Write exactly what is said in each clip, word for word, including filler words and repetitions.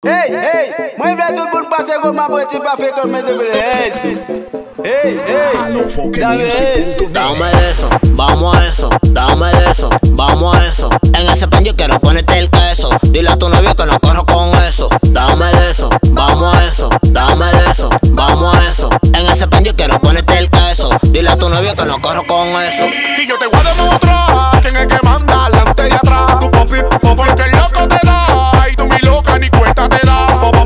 Hey, hey, mwen vle tout pou n'pase goma pou eti pa fe kon men devre eso. Hey, hey, dame eso. Dame eso, vamos a eso, dame eso, vamos a eso. En ese pan yo quiero ponerte el queso. Dile a tu novio que no corro con eso. Dame eso, vamos a eso, dame eso, vamos a eso. En ese pan yo quiero ponerte el queso. Dile a tu novio que no corro con eso. Y yo te voy a demostrar quién es que manda adelante y atrás. Tu popi, porque el loco te da y tú mi loca ni cuenta te da.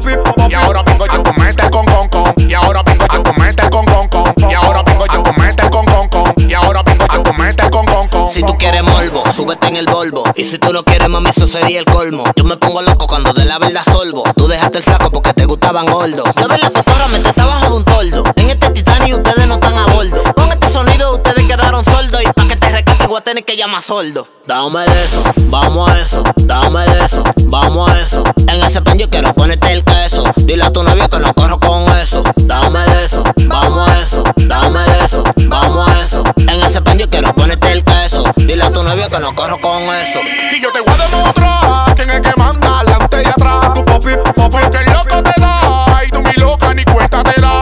Y ahora vengo yo con mete con con con. Y ahora vengo yo con mete con con con. Y ahora vengo yo con mete con con con. Y ahora vengo yo con mete con con con. Si tú quieres morbo, súbete en el Volvo. Y si tú no quieres, mami, eso sería el colmo. Yo me pongo loco cuando de la verdad solvo. Tú dejaste el flaco porque te gustaban gordos. Yo vi la cotorra, me está bajo de un toldo. En este Titanic ustedes no están a bordo. Con este sonido ustedes quedaron sordos. Y pa' que te rescate voy a tener que llamar sordo. Dame de eso, vamos a eso, dame de eso, vamos a eso. En ese pan yo quiero ponerte el queso. Dile a tu novio que no corro con eso. Dame de eso, vamos a eso, dame de eso, vamos a eso. En ese pan yo quiero ponerte el queso. Dile a tu novio que no corro con eso. Y yo te voy a demostrar quién es que manda adelante y atrás. Tu popi, porque el loco te da y tú mi loca ni cuenta te da.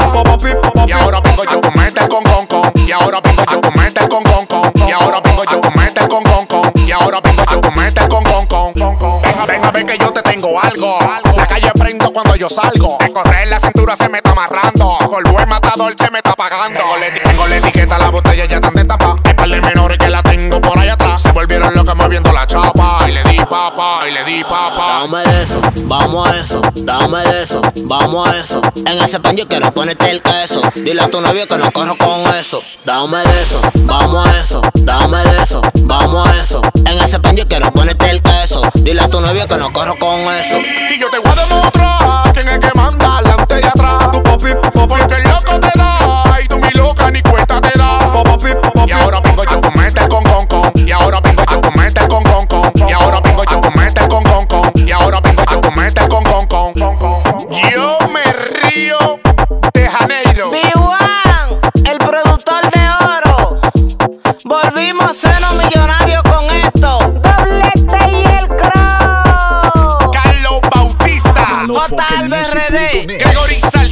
Y ahora vengo yo con mete con con con. Y ahora vengo yo con mete con con con. Y ahora vengo yo con mete con con con. Y ahora vengo yo con mete con con con. Venga, venga, ven que yo te tengo algo. La calle prendo cuando yo salgo. De correr la cintura se me está amarrando. Por buen matador se me está pagando. Tengo la, tengo la etiqueta, la botella ya tan de tapa. Es par de menores que la tengo por allá atrás. Se volvieron locos moviendo la chapa. Y le di papá, y le di papá. Dame de eso, vamos a eso, dame de eso, vamos a eso. En ese pan yo quiero ponerte el queso. Dile a tu novio que no corro con eso. Dame de eso, vamos a eso, dame de eso, vamos a eso. En ese pan yo quiero ponerte el queso. Dile a tu novio que no corro con eso. Y yo te voy a demostrar quién es que manda adelante y atrás. Tu popi, porque el loco te da y tú mi loca ni cuenta te da. Y ahora vengo yo con mete con con con. Y ahora vengo yo con mete con con con. Y ahora vengo yo con mete con con con. Y ahora vengo yo con mete con con con. Yo me río de Janeiro. B uno, el productor de oro. Volvimos a ser los millonarios con esto. Doblete y el Crow. Carlos Bautista. J. Alves R D. Gregory Sa